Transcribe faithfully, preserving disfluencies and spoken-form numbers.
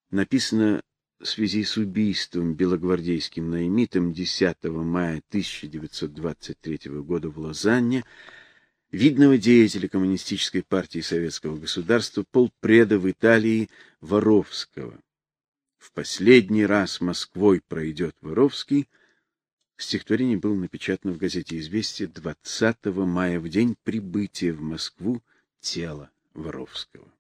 написано в связи с убийством белогвардейским наймитом десятого мая тысяча девятьсот двадцать третьего года в Лозанне видного деятеля коммунистической партии советского государства, полпреда в Италии Воровского. В последний раз Москвой пройдет Воровский. Стихотворение было напечатано в газете «Известия» двадцатого мая, в день прибытия в Москву тела Воровского.